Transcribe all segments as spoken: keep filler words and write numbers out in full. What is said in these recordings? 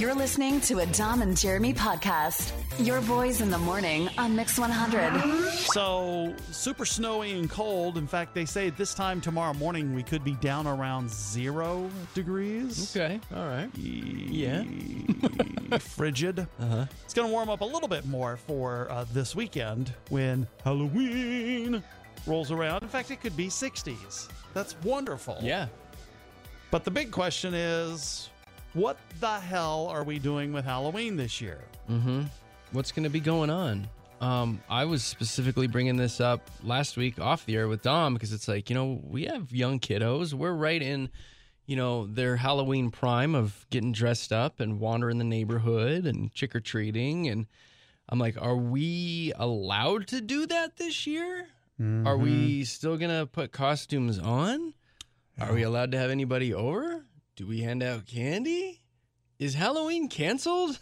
You're listening to a Dom and Jeremy podcast. Your boys in the morning on Mix one hundred. So, super snowy and cold. In fact, they say this time tomorrow morning we could be down around zero degrees. Okay, all right. Yeah. Frigid. Uh-huh. It's going to warm up a little bit more for uh, this weekend when Halloween rolls around. In fact, it could be sixties. That's wonderful. Yeah. But the big question is, what the hell are we doing with Halloween this year? Mm-hmm. What's going to be going on? Um, I was specifically bringing this up last week off the air with Dom because it's like, you know, we have young kiddos. We're right in, you know, their Halloween prime of getting dressed up and wandering the neighborhood and trick-or-treating. And I'm like, are we allowed to do that this year? Mm-hmm. Are we still going to put costumes on? Yeah. Are we allowed to have anybody over? Do we hand out candy? Is Halloween canceled?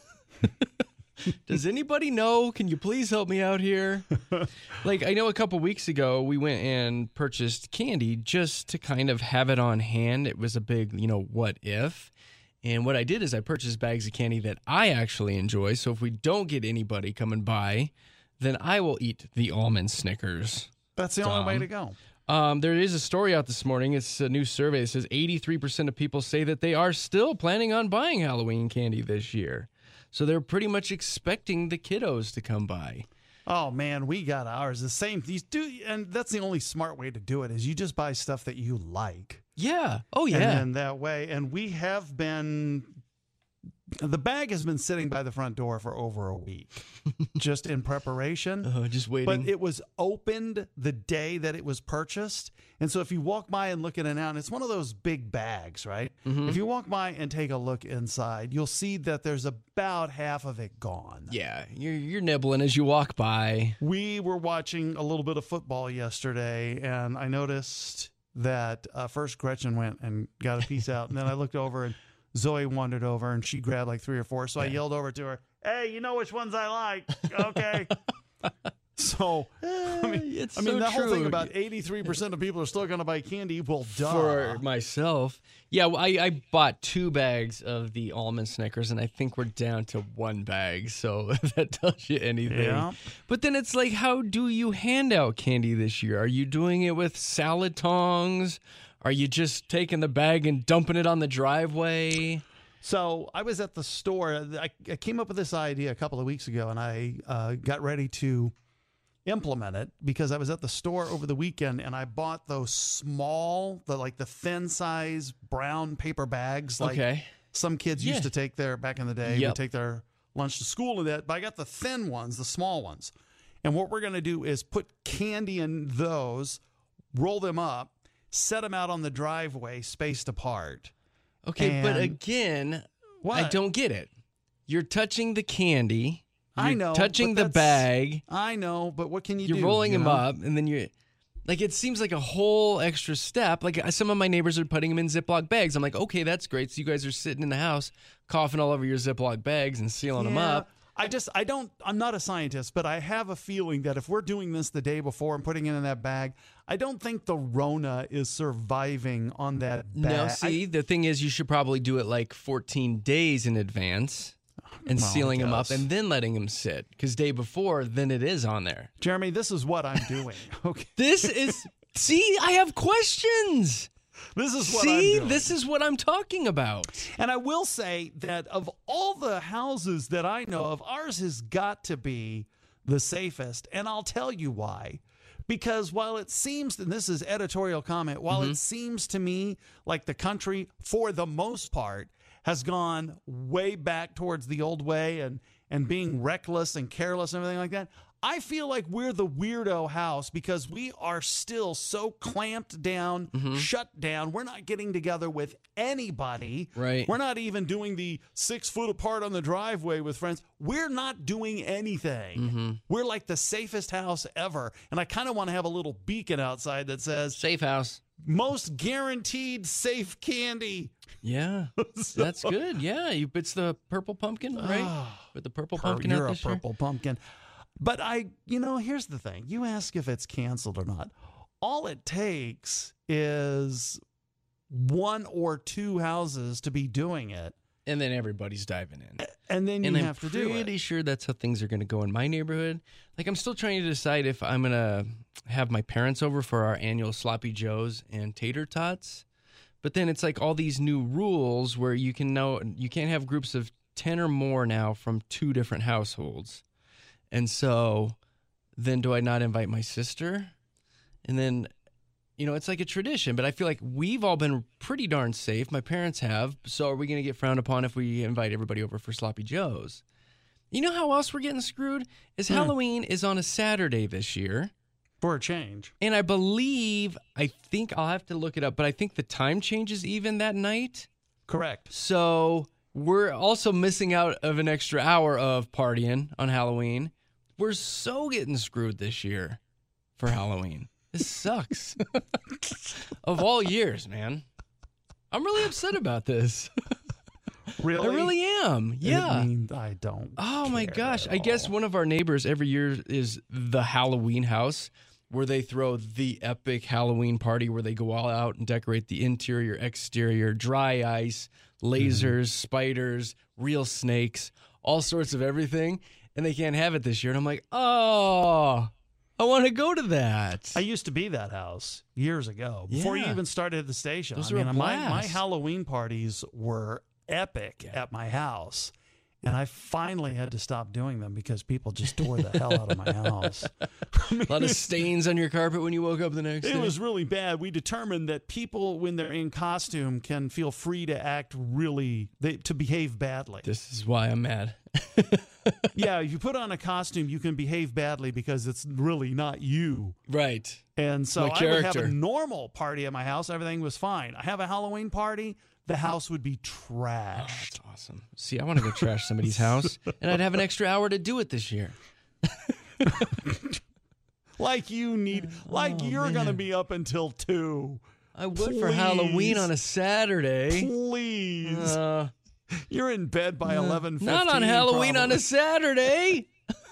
Does anybody know? Can you please help me out here? Like, I know a couple weeks ago we went and purchased candy just to kind of have it on hand. It was a big, you know, what if? And what I did is I purchased bags of candy that I actually enjoy. So if we don't get anybody coming by, then I will eat the almond Snickers. That's the Dom. only way to go. Um, there is a story out this morning. It's a new survey that says eighty-three percent of people say that they are still planning on buying Halloween candy this year. So they're pretty much expecting the kiddos to come by. Oh, man, we got ours. The same. These do, and that's the only smart way to do it is you just buy stuff that you like. Yeah. Oh, yeah. And then that way, and we have been, the bag has been sitting by the front door for over a week, just in preparation. Uh, just waiting. But it was opened the day that it was purchased. And so if you walk by and look at it now, and it's one of those big bags, right? Mm-hmm. If you walk by and take a look inside, you'll see that there's about half of it gone. Yeah, you're, you're nibbling as you walk by. We were watching a little bit of football yesterday, and I noticed that uh, first Gretchen went and got a piece out, and then I looked over and Zoe wandered over and she grabbed like three or four. So yeah. I yelled over to her, "Hey, you know which ones I like." Okay. So, I mean, it's I mean so that true. whole thing about eighty-three percent of people are still going to buy candy. Well, duh. For myself. Yeah, well, I, I bought two bags of the almond Snickers, and I think we're down to one bag. So if that tells you anything. Yeah. But then it's like, how do you hand out candy this year? Are you doing it with salad tongs? Are you just taking the bag and dumping it on the driveway? So I was at the store. I, I came up with this idea a couple of weeks ago, and I uh, got ready to implement it because I was at the store over the weekend, and I bought those small, the like the thin size brown paper bags, like okay. some kids yeah. used to take their back in the day. Yep. Would take their lunch to school and that. But I got the thin ones, the small ones, and what we're going to do is put candy in those, roll them up, set them out on the driveway, spaced apart. Okay, and but again, what? I don't get it. You're touching the candy. You're I know. touching but the bag. I know, but what can you You're do? You're rolling you them know? up, and then you're like, it seems like a whole extra step. Like some of my neighbors are putting them in Ziploc bags. I'm like, okay, that's great. So you guys are sitting in the house, coughing all over your Ziploc bags and sealing yeah. them up. I just, I don't, I'm not a scientist, but I have a feeling that if we're doing this the day before and putting it in that bag, I don't think the Rona is surviving on that bag. No, see, I, the thing is, you should probably do it like fourteen days in advance and well, sealing them up and then letting them sit. Because day before, then it is on there. Jeremy, this is what I'm doing. Okay. This is, see, I have questions. This is what See, I'm doing. this is what I'm talking about. And I will say that of all the houses that I know of, ours has got to be the safest. And I'll tell you why. Because while it seems, and this is editorial comment, while mm-hmm. it seems to me like the country, for the most part, has gone way back towards the old way and, and being reckless and careless and everything like that, I feel like we're the weirdo house because we are still so clamped down, mm-hmm. shut down. We're not getting together with anybody. Right. We're not even doing the six foot apart on the driveway with friends. We're not doing anything. Mm-hmm. We're like the safest house ever. And I kind of want to have a little beacon outside that says, safe house. Most guaranteed safe candy. Yeah, so, that's good. Yeah, you, it's the purple pumpkin, right? Oh, With the purple per, pumpkin You're out a this year? purple pumpkin. But I, you know, here's the thing. You ask if it's canceled or not. All it takes is one or two houses to be doing it. And then everybody's diving in. And then you and I'm have to do it. pretty sure that's how things are going to go in my neighborhood. Like, I'm still trying to decide if I'm going to have my parents over for our annual Sloppy Joes and Tater Tots. But then it's like all these new rules where you can know you can't have groups of ten or more now from two different households. And so then do I not invite my sister? And then, you know, it's like a tradition, but I feel like we've all been pretty darn safe. My parents have. So are we going to get frowned upon if we invite everybody over for Sloppy Joes? You know how else we're getting screwed? Is Hmm. Halloween is on a Saturday this year. For a change. And I believe, I think I'll have to look it up, but I think the time changes even that night. Correct. So we're also missing out of an extra hour of partying on Halloween. We're so getting screwed this year for Halloween. This sucks. Of all years, man. I'm really upset about this. Really? I really am. Yeah. I mean, I don't. Oh my care gosh. at I guess all. one of our neighbors every year is the Halloween house, where they throw the epic Halloween party where they go all out and decorate the interior, exterior, dry ice, lasers, Mm-hmm. spiders, real snakes, all sorts of everything. And they can't have it this year. And I'm like, oh, I want to go to that. I used to be that house years ago before you Yeah. even started the station. Those I are mean, a my, my blast. Halloween parties were epic at my house. And I finally had to stop doing them because people just tore the hell out of my house. I mean, A lot of stains on your carpet when you woke up the next it day. was really bad. We determined that people, when they're in costume, can feel free to act really, they, to behave badly. This is why I'm mad. Yeah, if you put on a costume, you can behave badly because it's really not you. Right. And so My I would have character. a normal party at my house. Everything was fine. I have a Halloween party. The house would be trashed. That's awesome. See, I want to go trash somebody's house, and I'd have an extra hour to do it this year. Like you need, like Oh, you're going to man. be up until two. I would for Please. Halloween on a Saturday. Please. Uh, You're in bed by eleven fifteen. not on Halloween on a Saturday.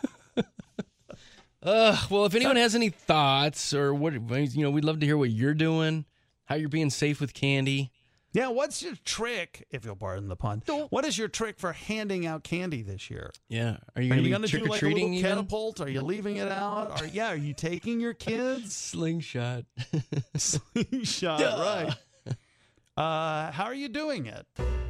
uh, well, if anyone has any thoughts or what, you know, we'd love to hear what you're doing, how you're being safe with candy. Yeah, what's your trick, if you'll pardon the pun, what is your trick for handing out candy this year? Yeah. Are you Are going you to going be to trick do or like a little treating even? catapult? Are you leaving it out? Or yeah, are you taking your kids? Slingshot. Slingshot, right. Uh, how are you doing it?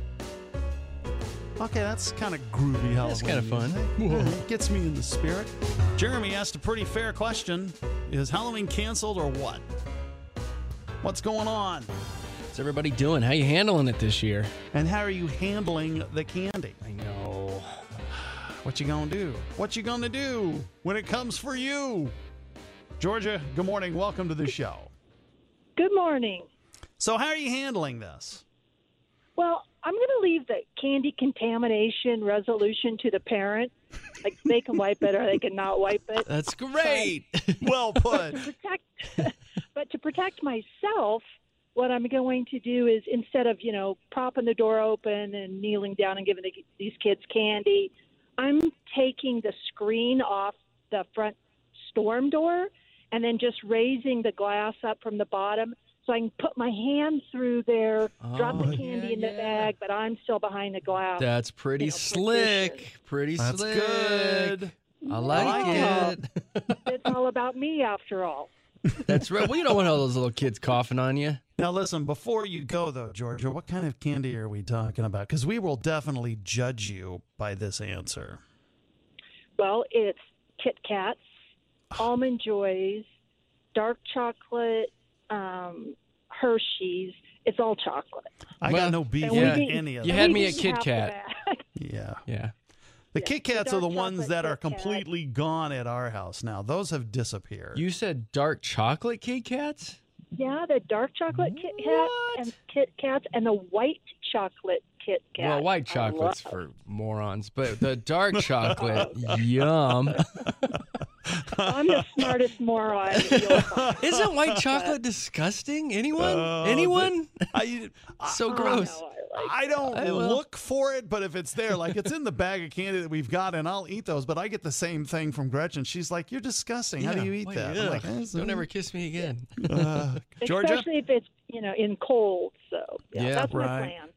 Okay, that's kind of groovy Halloween. That's kinda fun. music. Yeah, it gets me in the spirit. Jeremy asked a pretty fair question. Is Halloween canceled or what? What's going on? What's everybody doing? How you handling it this year? And how are you handling the candy? I know. What you gonna do? What you gonna do when it comes for you? Georgia, good morning. Welcome to the show. Good morning. So how are you handling this? Well, I'm going to leave the candy contamination resolution to the parent. Like they can wipe it or they can not wipe it. That's great. Well put. Protect, but to protect myself, what I'm going to do is instead of you know propping the door open and kneeling down and giving the, these kids candy, I'm taking the screen off the front storm door and then just raising the glass up from the bottom. So I can put my hand through there, drop Oh, the candy yeah, in the yeah. bag, but I'm still behind the glass. That's pretty You know, slick. position. Pretty That's slick. good. I like Yeah. it. It's all about me after all. That's right. Well, you don't want all those little kids coughing on you. Now, listen, before you go, though, Georgia, what kind of candy are we talking about? Because we will definitely judge you by this answer. Well, it's Kit Kats, Almond Joys, dark chocolate, um, Hershey's. It's all chocolate. I Well, got no beef And with we didn't- any of You that. had we me at didn't Kit have Kat. the bag. Yeah. Yeah. The Yeah, Kit the Kats are the dark ones chocolate that are Kit Kat. completely gone at our house now. Those have disappeared. You said dark chocolate Kit Kats? Yeah, the dark chocolate Kit Kat What? and Kit Kats and the white chocolate Kit Kat. Well, white I chocolate's love. for morons, but the dark chocolate, yum. I'm the smartest moron. You'll find. Isn't white chocolate disgusting? Anyone? Uh, Anyone? I, So Oh, gross. no, I like I don't I will. look for it, but if it's there, like it's in the bag of candy that we've got, and I'll eat those. But I get the same thing from Gretchen. She's like, "You're disgusting. How do Yeah, you eat wait, that?" I'm ugh. like, "Eh, so- Don't ever kiss me again. Uh, Georgia. Especially if it's you know in cold. So yeah, Yeah, that's right. my plan.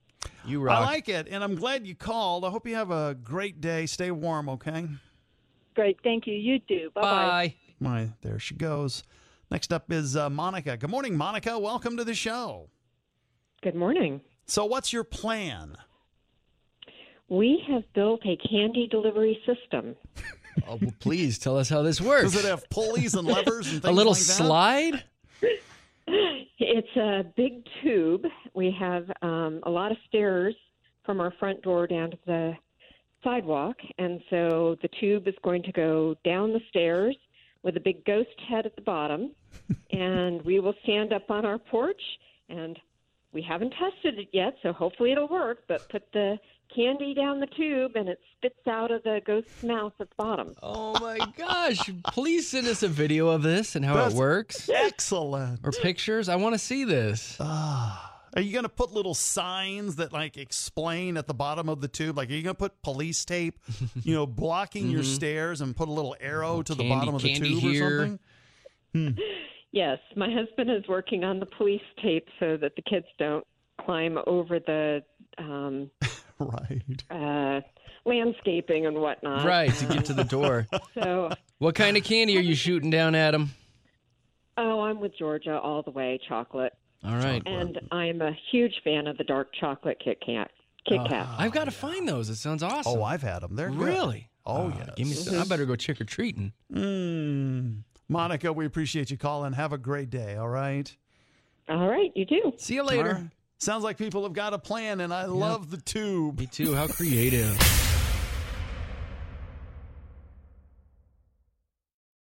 You rock. I like it, and I'm glad you called. I hope you have a great day. Stay warm, okay? Great. Thank you. You do. Bye-bye. Bye. My, there she goes. Next up is uh, Monica. Good morning, Monica. Welcome to the show. Good morning. So what's your plan? We have built a candy delivery system. Oh, well, please tell us how this works. Does it have pulleys and levers and things a little like that? slide? It's a big tube. We have um, a lot of stairs from our front door down to the sidewalk, and so the tube is going to go down the stairs with a big ghost head at the bottom, and we will stand up on our porch, and we haven't tested it yet, so hopefully it'll work, but put the candy down the tube, and it spits out of the ghost's mouth at the bottom. Oh, my gosh. Please send us a video of this and how That's it works. Excellent. Or pictures. I want to see this. Ah. Are you going to put little signs that like explain at the bottom of the tube? Like, are you going to put police tape, you know, blocking your stairs and put a little arrow to the Candy- bottom of the candy tube here. or something? Hmm. Yes, my husband is working on the police tape so that the kids don't climb over the um, Right. uh, landscaping and whatnot. Right, to get to the door. So, What kind of candy are you shooting down at him? oh, I'm with Georgia all the way, chocolate. All right. And I'm a huge fan of the dark chocolate Kit Kat. Kit Kat. I've got to find those. It sounds awesome. Oh, I've had them. They're good. Really? Oh, Uh, yes. Give me some. I better go trick or treating. Mm. Monica, we appreciate you calling. Have a great day, all right? All right, you too. See you later. All right. Sounds like people have got a plan, and I love the tube. Me too. How creative.